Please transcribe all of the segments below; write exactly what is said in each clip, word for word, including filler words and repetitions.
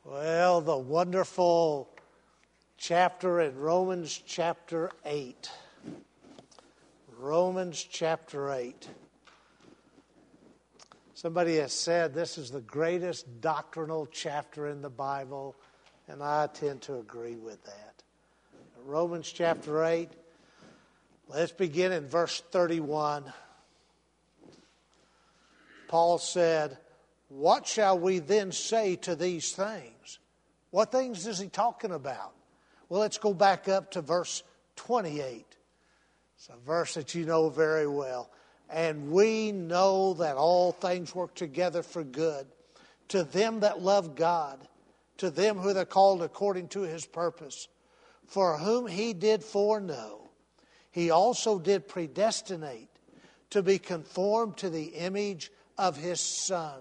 Well, the wonderful chapter in Romans chapter eight. Romans chapter eight. Somebody has said this is the greatest doctrinal chapter in the Bible, and I tend to agree with that. Romans chapter eight, let's begin in verse thirty-one. Paul said, "What shall we then say to these things?" What things is he talking about? Well, let's go back up to verse twenty-eight. It's a verse that you know very well. "And we know that all things work together for good to them that love God, to them who are called according to his purpose. For whom he did foreknow, he also did predestinate to be conformed to the image of his Son,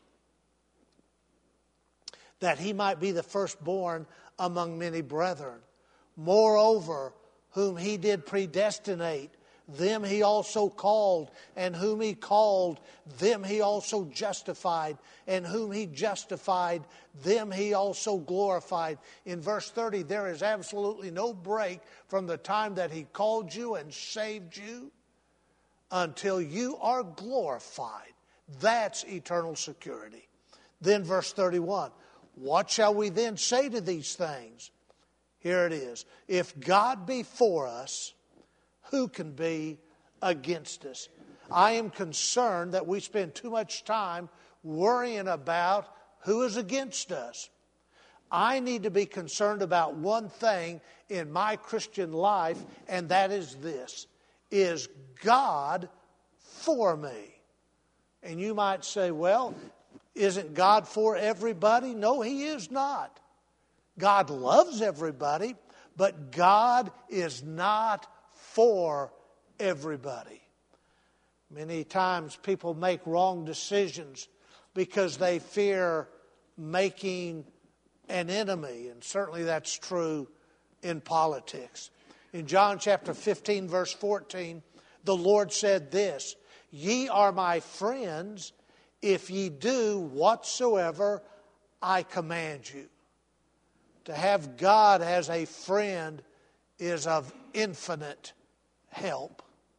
that he might be the firstborn among many brethren. Moreover, whom he did predestinate, them he also called, and whom he called, them he also justified, and whom he justified, them he also glorified." In verse thirty, there is absolutely no break from the time that he called you and saved you until you are glorified. That's eternal security. Then verse thirty-one, "What shall we then say to these things?" Here it is. "If God be for us, who can be against us?" I am concerned that we spend too much time worrying about who is against us. I need to be concerned about one thing in my Christian life, and that is this: is God for me? And you might say, well, isn't God for everybody? No, he is not. God loves everybody, but God is not for everybody. Many times people make wrong decisions because they fear making an enemy, and certainly that's true in politics. In John chapter fifteen, verse fourteen, the Lord said this: "Ye are my friends if ye do whatsoever I command you." To have God as a friend is of infinite help.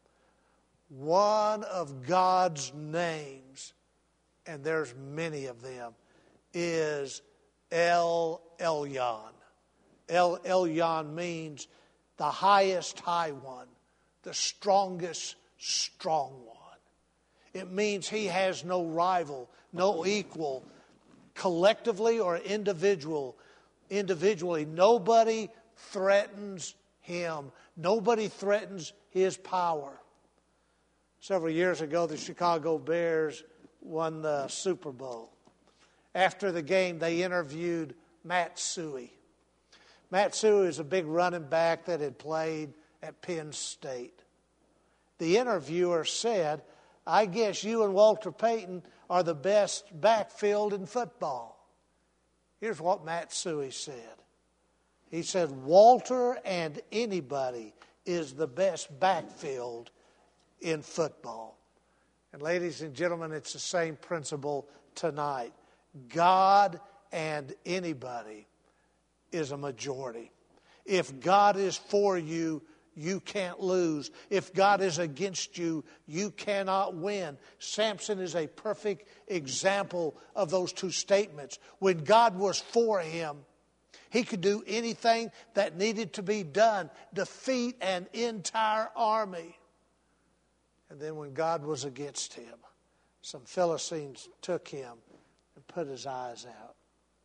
One of God's names, and there's many of them, is El Elyon. El Elyon means the highest high one, the strongest strong one. It means he has no rival, no equal, collectively or individual. Individually, nobody threatens him. Nobody threatens his power. Several years ago, the Chicago Bears won the Super Bowl. After the game, they interviewed Matt Suhey. Matt Suhey is a big running back that had played at Penn State. The interviewer said, "I guess you and Walter Payton are the best backfield in football." Here's what Matt Suhey said. He said, "Walter and anybody is the best backfield in football." And ladies and gentlemen, it's the same principle tonight. God and anybody is a majority. If God is for you, you can't lose. If God is against you, you cannot win. Samson is a perfect example of those two statements. When God was for him, he could do anything that needed to be done, defeat an entire army. And then when God was against him, some Philistines took him and put his eyes out.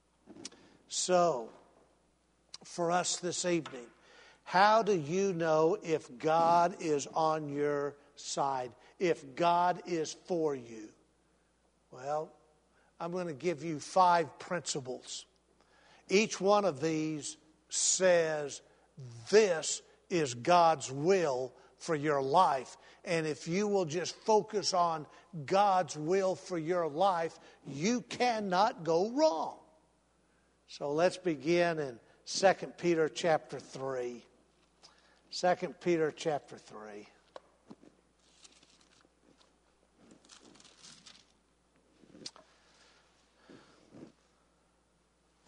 So, for us this evening, how do you know if God is on your side, if God is for you? Well, I'm going to give you five principles. Each one of these says this is God's will for your life. And if you will just focus on God's will for your life, you cannot go wrong. So let's begin in Second Peter chapter three. Second Peter chapter three.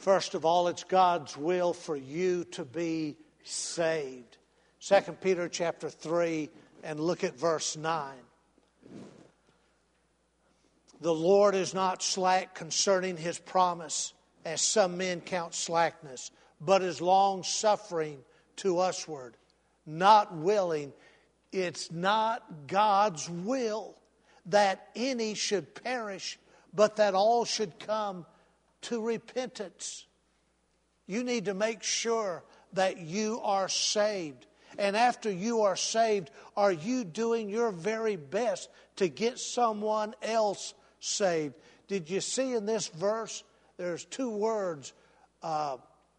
First of all, it's God's will for you to be saved. Second Peter chapter three, and look at verse nine. The Lord is not slack concerning His promise, as some men count slackness, but is long-suffering to usward, not willing. It's not God's will that any should perish, but that all should come to repentance. You need to make sure that you are saved. And after you are saved, are you doing your very best to get someone else saved? Did you see in this verse, there's two words, uh,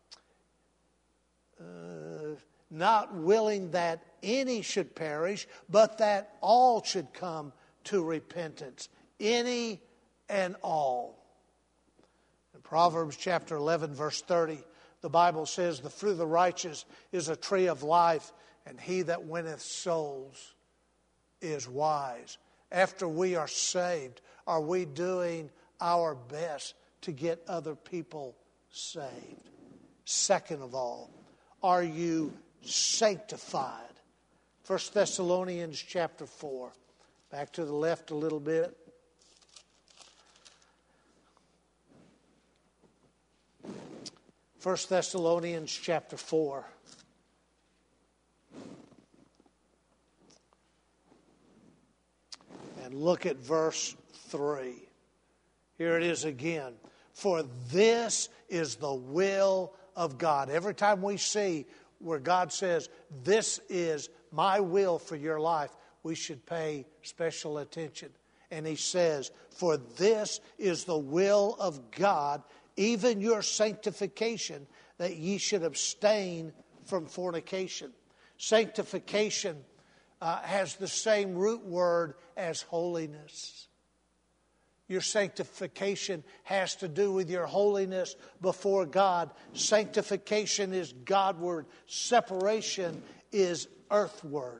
uh, not willing that any should perish, but that all should come to repentance. Any and all. In Proverbs chapter eleven, verse thirty, the Bible says, the fruit of the righteous is a tree of life, and he that winneth souls is wise. After we are saved, are we doing our best to get other people saved? Second of all, are you sanctified? First Thessalonians chapter four. Back to the left a little bit. First Thessalonians chapter four. And look at verse three. Here it is again. For this is the will of God. Every time we see where God says, this is my will for your life, we should pay special attention. And he says, for this is the will of God, even your sanctification, that ye should abstain from fornication. Sanctification uh, has the same root word as holiness. Your sanctification has to do with your holiness before God. Sanctification is Godward. Separation is earthward.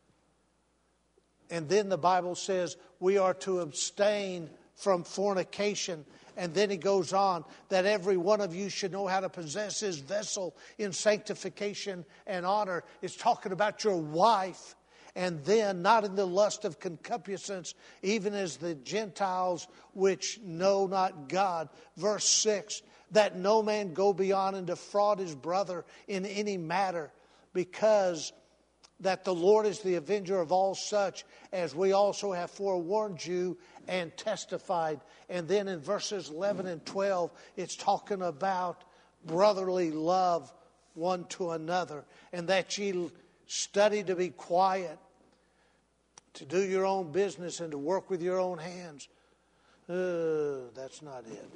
And then the Bible says we are to abstain from fornication. And then he goes on that every one of you should know how to possess his vessel in sanctification and honor. It's talking about your wife. And then not in the lust of concupiscence, even as the Gentiles which know not God. Verse six, that no man go beyond and defraud his brother in any matter, because that the Lord is the avenger of all such, as we also have forewarned you and testified. And then in verses eleven and twelve, it's talking about brotherly love one to another, and that ye study to be quiet, to do your own business, and to work with your own hands. Uh, that's not it.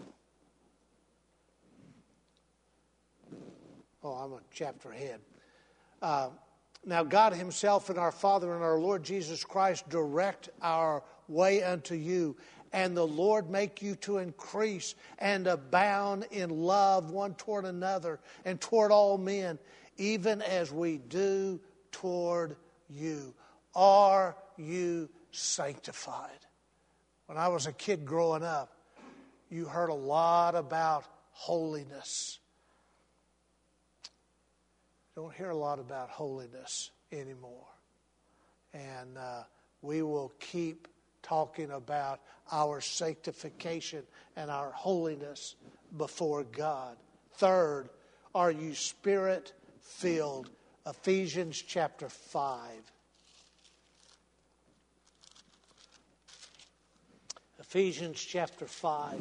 Oh, I'm a chapter ahead. Uh, now God himself and our Father and our Lord Jesus Christ direct our way unto you, and the Lord make you to increase and abound in love one toward another and toward all men, even as we do toward you. Are you sanctified? When I was a kid growing up, you heard a lot about holiness. Don't hear a lot about holiness anymore. And uh, we will keep talking about our sanctification and our holiness before God. Third, are you spirit-filled? Ephesians chapter five. Ephesians chapter five.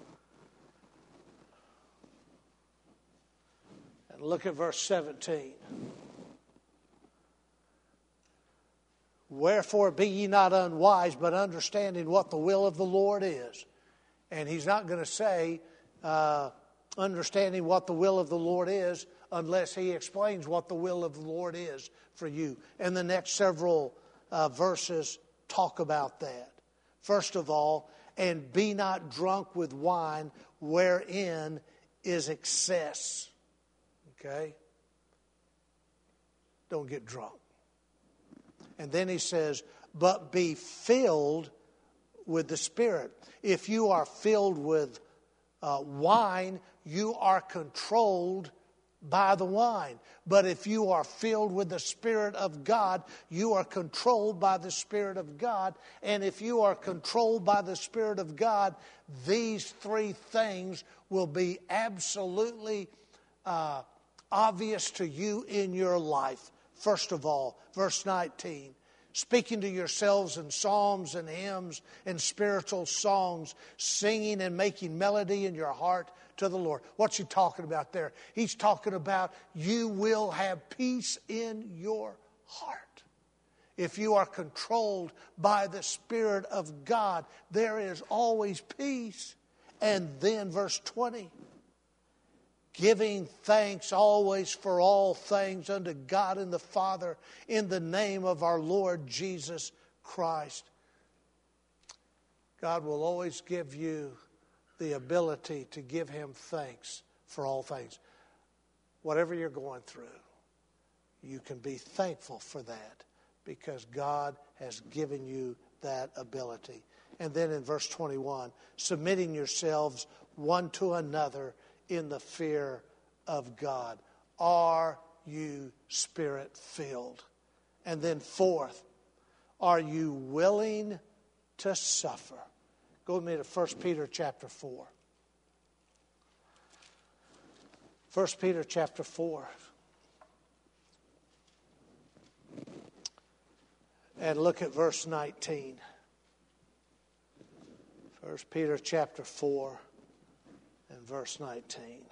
And look at verse seventeen. Wherefore be ye not unwise, but understanding what the will of the Lord is. And he's not going to say uh, understanding what the will of the Lord is unless he explains what the will of the Lord is for you. And the next several uh, verses talk about that. First of all, and be not drunk with wine, wherein is excess. Okay? Don't get drunk. And then he says, but be filled with the Spirit. If you are filled with uh, wine, you are controlled by the wine. But if you are filled with the Spirit of God, you are controlled by the Spirit of God. And if you are controlled by the Spirit of God, these three things will be absolutely uh, obvious to you in your life. First of all, verse nineteen, speaking to yourselves in psalms and hymns and spiritual songs, singing and making melody in your heart to the Lord. What's he talking about there? He's talking about you will have peace in your heart. If you are controlled by the Spirit of God, there is always peace. And then verse twenty, giving thanks always for all things unto God and the Father in the name of our Lord Jesus Christ. God will always give you the ability to give him thanks for all things. Whatever you're going through, you can be thankful for that because God has given you that ability. And then in verse twenty-one, submitting yourselves one to another in the fear of God. Are you Spirit-filled? And then fourth, are you willing to suffer? Go with me to First Peter chapter four. First Peter chapter four. And look at verse nineteen. First Peter chapter four and verse nineteen.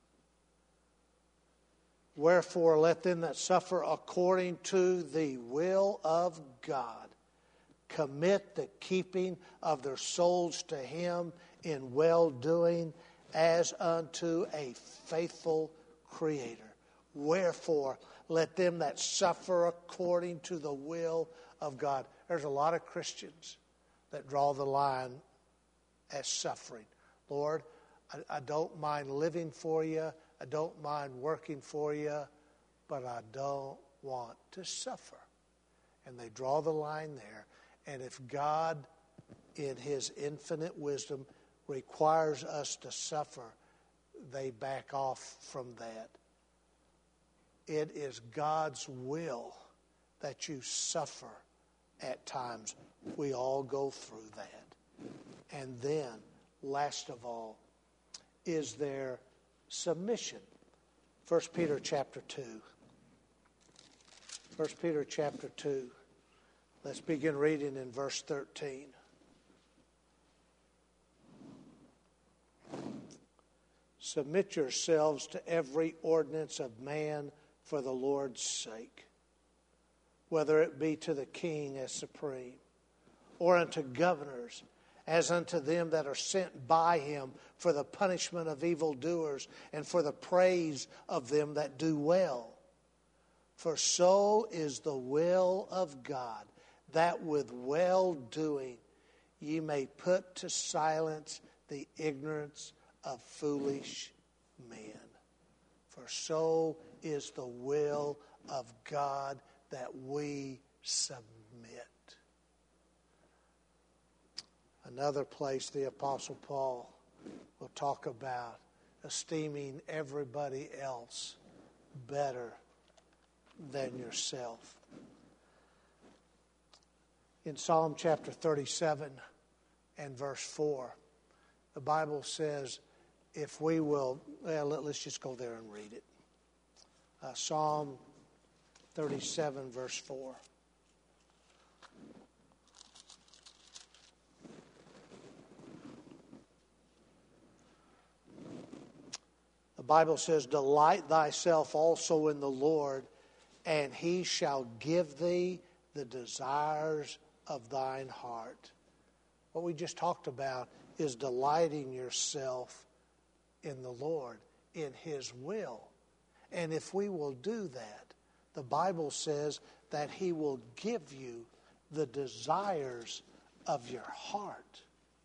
Wherefore let them that suffer according to the will of God commit the keeping of their souls to him in well-doing as unto a faithful Creator. Wherefore, let them that suffer according to the will of God. There's a lot of Christians that draw the line as suffering. Lord, I, I don't mind living for you. I don't mind working for you, but I don't want to suffer. And they draw the line there. And if God, in his infinite wisdom, requires us to suffer, they back off from that. It is God's will that you suffer at times. We all go through that. And then, last of all, is there submission? First Peter chapter two. First Peter chapter two. Let's begin reading in verse thirteen. Submit yourselves to every ordinance of man for the Lord's sake, whether it be to the king as supreme, or unto governors, as unto them that are sent by him for the punishment of evildoers and for the praise of them that do well. For so is the will of God, that with well-doing ye may put to silence the ignorance of foolish men. For so is the will of God, that we submit. Another place the Apostle Paul will talk about esteeming everybody else better than yourself. In Psalm chapter thirty-seven and verse four, the Bible says, if we will, well, let's just go there and read it. Uh, Psalm thirty-seven, verse four. The Bible says, delight thyself also in the Lord, and he shall give thee the desires of thine heart. What we just talked about is delighting yourself in the Lord, in his will. And if we will do that, the Bible says that he will give you the desires of your heart.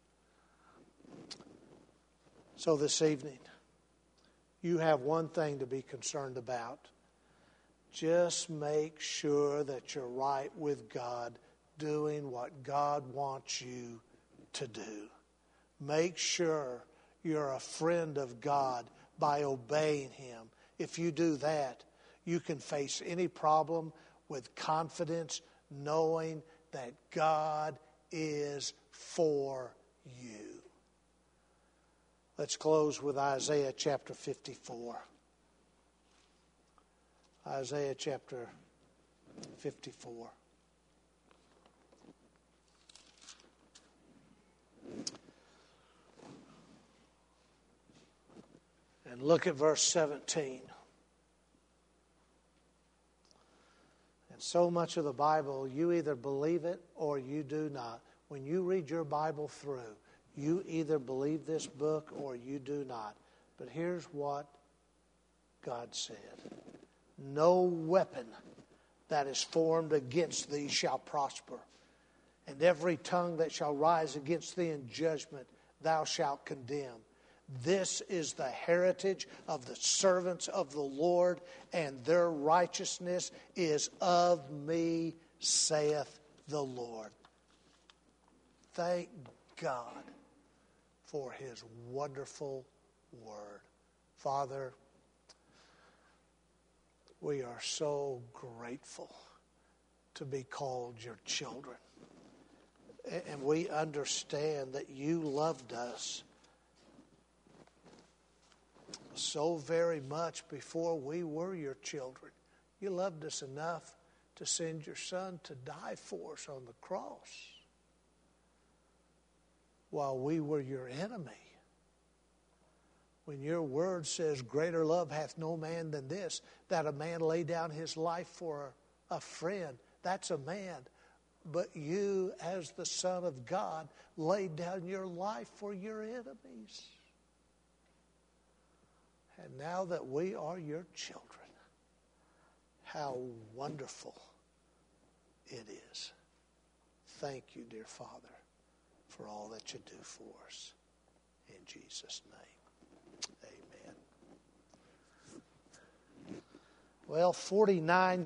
So this evening, you have one thing to be concerned about. Just make sure that you're right with God, doing what God wants you to do. Make sure you're a friend of God by obeying Him. If you do that, you can face any problem with confidence, knowing that God is for you. Let's close with Isaiah chapter fifty-four. Isaiah chapter fifty-four. And look at verse seventeen. And so much of the Bible, you either believe it or you do not. When you read your Bible through, you either believe this book or you do not. But here's what God said. No weapon that is formed against thee shall prosper. And every tongue that shall rise against thee in judgment thou shalt condemn. This is the heritage of the servants of the Lord, and their righteousness is of me, saith the Lord. Thank God for His wonderful word. Father, we are so grateful to be called your children. And we understand that you loved us so very much before we were your children. You loved us enough to send your Son to die for us on the cross while we were your enemy. When your word says, greater love hath no man than this, that a man lay down his life for a friend. That's a man. But you, as the Son of God, laid down your life for your enemies. And now that we are your children, how wonderful it is. Thank you, dear Father, for all that you do for us. In Jesus' name, amen. Well, forty-nine